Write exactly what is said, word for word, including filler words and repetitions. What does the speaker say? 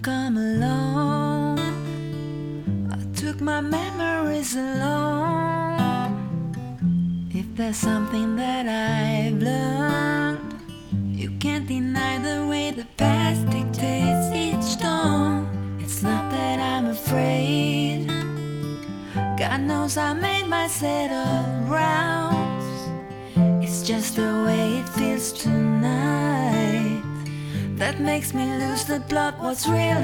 Come along, I took my memories along. If there's something that I've learned, you can't deny the way the past dictates each dawn. It's not that I'm afraid, God knows I made my set of rounds. It's just the way it feels tonight that makes me lose the plot. What's real